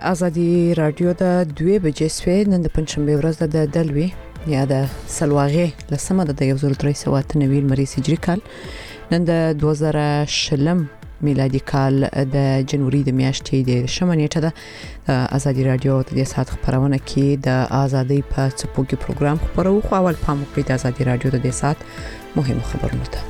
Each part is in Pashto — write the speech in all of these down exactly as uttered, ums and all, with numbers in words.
ازادي رادیو د دوه بجې سوي نن د پنځشنبه ورځ د دلوي یا د سلواغه لسمه د یو زر درې سوه اته نوي مریض هجری کال نن د دوه زره شلم میلادي کال د جنوري د میاشتې د شمه نیټه د ازادي رادیو د ساعت خبرونه کې د ازادي په څپوګي پروګرام خبرو خو اول پام وکړئ د ازادي رادیو د ساعت مهم خبرونه ته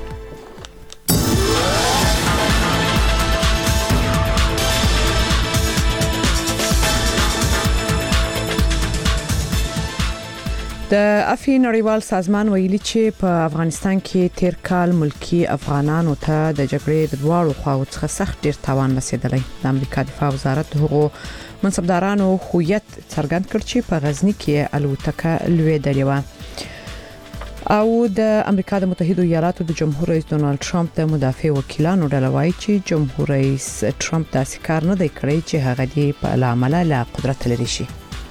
د افی نړیوال سازمان ویلي چې په افغانستان کې تیر کال ملکی افغانانو ته د جګړې د دواړو خواو څخه سخت ډیر تاوان رسیدلی. د امریکا دفاع وزارت هغو منصبدارانو هویت څرګند کړ چې په غزنی کې الوتکه لویدلې و. او د امریکا د متحده ایالاتو د جمهور رئیس ډونالد ټرمپ د مدافع وکیلانو ډله وايي چې جمهور رئیس ټرمپ داسې کار نه دی کړی چې هغه دی په لامل له قدرت لري شي.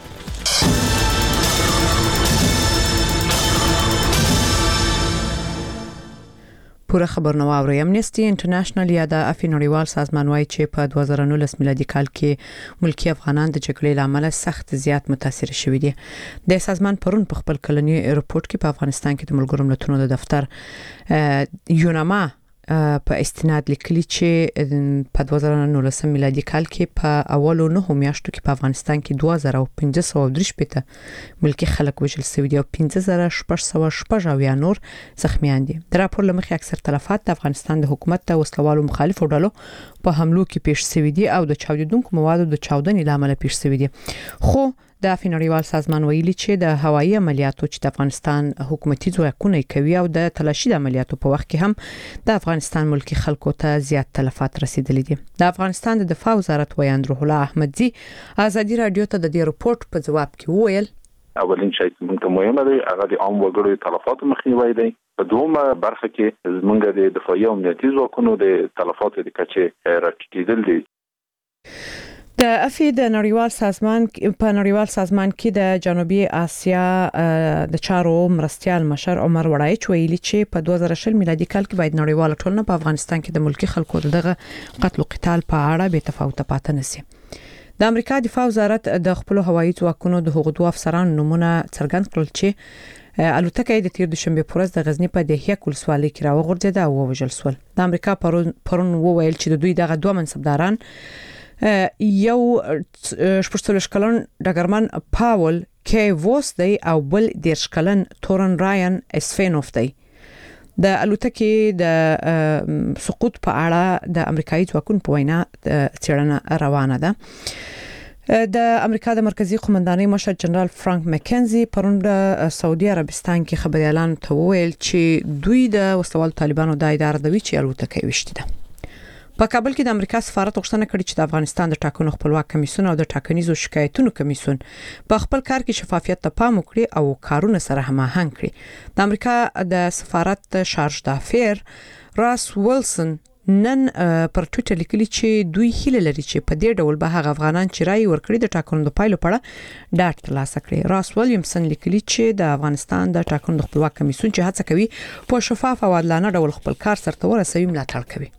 پوره خبرونه واوري. امنیسټي انټرنیشنل یا د افی نړیوال سازمان وايي چې په دوه زره نولس میلادي کال کې ملکی افغانان د جګړې لامل سخت زیات متاثر شوي دي. د سازمان پرون په خپل کلنی ریپورت کې په افغانستان کې د ملګرو ملتونو د دفتر یوناما په استناد لیکلي چې په دوه زره نولس میلادي کال کې په اولو نه میاشتو کې په افغانستان کې دوه زره پنځه سوه درې پته ملکی خلک وژل شوي دي او پنځه زره شپږ سوه شپږ یا نور زخمیان دي. د راپور لمخې اکثر تلفات د افغانستان د حکومت د وسلوالو مخالفو ډلو په حملو کې پیښ شوي دي او د چاودیدونکو موادو د چاودنې لامل پیښ شوي دي. خو د افی نړیوال سازمان ویلي چې د هوایي عملیاتو چې د افغانستان حکومتي ځواکونه کوي او د تلاشي د عملیاتو په وخت کې هم د افغانستان ملکی خلکو ته زیات تلفات رسیدلي دي. د افغانستان د دفاع وزارت وایي اندروح الله احمدزي ازادي رادیو ته د دې ریپورت په جواب کې وویل اولین شی چې موږ ته مهمه دی هغه د عام وګړو تلفات مخنیوي دی. په دومره برخه کې موږ د دفاعي امنیتي ځواکونو د تلفات د کچې راټیټېدل دي. د افی د نړیوال سازمان په نړیوال سازمان کې د جنوبي اسیا د چارو مرستيال مشر عمر وړایچ ویلي چې په دوه زره شل میلادي کال کې باید نړیوال ټولنه په افغانستان کې د ملکی خلکو دغه قتل او قتال په اړه به تفاوت پاتې نشي. د امریکا دفاع وزارت د خپل هوایي ځواکونو د هغو دوه افسرانو نمونه څرګند کړل چې الوتکه د تیر دوشنبه پورز د غزنی په دهیه کولسوالۍ کې راوغورځیده او وژل شول. د امریکا پرون وویل چې د دوی دغه دوه منصبداران یو شپږ کلن ډګرمن پاول کی ووس دی او بل دیرش کلن تورن راین اسفینوف دی. د الوتکې د سقوط په اړه د امریکایي ځواکونو په وینا څېړنه روانه ده. د امریکا د مرکزی قومندانۍ مشر جنرال فرانک مکنزي پرون د سعودي عربستان کې خبريالان ته وویل چې دوی د وسلوال طالبانو د ادارې د ویچ الوتکې وشته ده. په کابل کې د امریکا سفارت غوښتنه کړې چې د افغانستان د ټاکنو خپلواک کمیسیون او د ټاکنیزو شکایتونو کمیسیون په خپل کار کې شفافیت ته پام وکړي او کارونه سره هماهنګ کړي. د امریکا د سفارت شارج دافیر راس ویلسن نن پر ټویټر لیکلي چې دوی هیله لري چې په دې ډول به هغه افغانان چې رائے ورکړي د ټاکنو د پایلو په اړه ډاټ ترلاسه کړي. راس ویلیامسن لیکلي چې د افغانستان د ټاکنو خپلواک کمیسیون چې هڅه کوي په شفاف او عادلانه ډول خپل کار سره ورسوي ملاتړ کوي.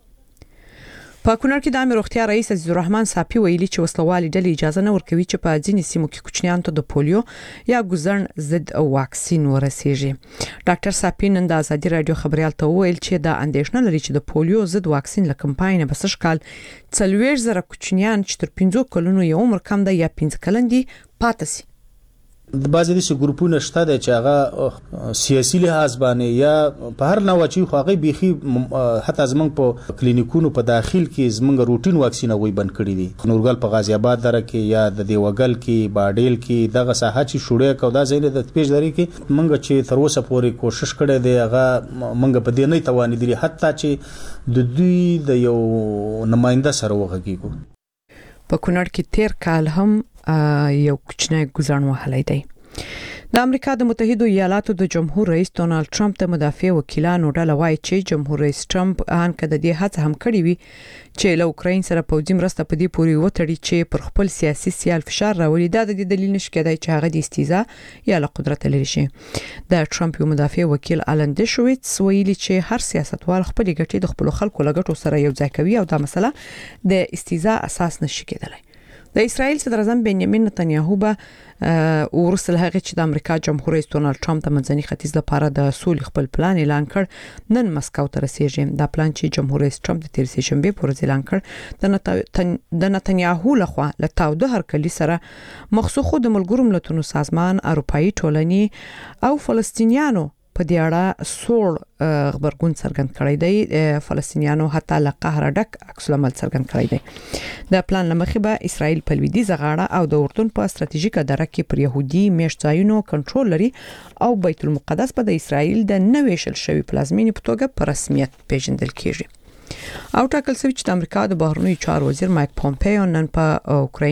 په کونړ کې د عامه روغتیا رئیس عزیز الرحمن صافي ویلي چې وسلوالي ډلې اجازه نه ورکوي چې په ځینې سیمو کې کوچنیانو ته د پولیو یا ګوزن ضد واکسین ورسیږي. ډاکټر صافي نن د ازادي رادیو خبريال ته ویل چې د اندېښنه لري چې د پولیو ضد واکسین له کمپاین به سږ کال څلوېښت زره کوچنیان چې تر پنځه کلونو یو عمر کم دی یا پنځه کلن دي پاتې شي. د بعضې داسې ګروپونه شته دی چې هغه سیاسي لحاظ باندې یا په هر نوع چې خو هغه بیخي حتی زمونږ په کلینیکونو په داخل کې زمونږ روټین واکسین هغوی بند کړي دي. نورګل په غازي آباد دره کې یا د دیوګل کې باډیل کې دغه ساحه چې شوړې کو دا ځای د پیش لري کې مونږ چې تر اوسه پورې کوشش کړی دی هغه مونږ په دې نه توانېدلي حتی چې د دوی د یو نماینده سره وغږیږو. په کونړ کې تیر کال هم یو کوچنی ګزارن وهلی دی. د امریکا د متحده ایالاتو د جمهور رئیس ډونالد ټرمپ د مدافع وکیلانو ډله وايي چې جمهور رئیس ټرمپ ان کده د هڅه هم کړی وي چې له اوکراین سره پوځي مرسته په دې پوري وتړي چې پر خپل سیاسي سیال فشار راولي. دا د دلیل نشي کېدای چې هغه د استیزا یا له قدرت لري شي. د ټرمپ یو مدافع وکیل آلن دیشویتس ویلي چې هر سیاستوال خپل ګټې د خپل خلکو لګټو سره یو ځای کوي او دا مسله د استیزا اساس نشي کېدلی. د اسرایل صدر اعظم بنیامین نتنیاهو به ورسل هغه چې د امریکا جمهور رئیس ډونالد ټرمپ د منځني ختیځ لپاره د سولې خپل پلان اعلان کړ نن مسکو ته رسیدي. دا پلان چې جمهور رئیس ټرمپ د تیر سه شنبه پر اعلان کړ د نتنیاهو لخوا له تاوده هرکلی سره مخصوص د ملګرو ملتونو سازمان، اروپאי ټولنې او فلسطینیانو په دې اړه سوړ خبرګون څرګند کړی دی. فلسطینیانو حتی له قهر ډک عکس العمل څرګند کړی دی. د پلان لمخې به اسرائیل په لویدیځه غاړه او د اردن په ستراتیژیکه دره کې پر يهودي میشتایونو کنټرول لري او بیت المقدس په د اسرائیل د نوې شل شوی پلازمینې په توګه په رسمیت پیژندل کیږي. او ټاکل شوی چې د امریکا د بهرنیو چارو وزیر مایک پومپیو نن په اوکراین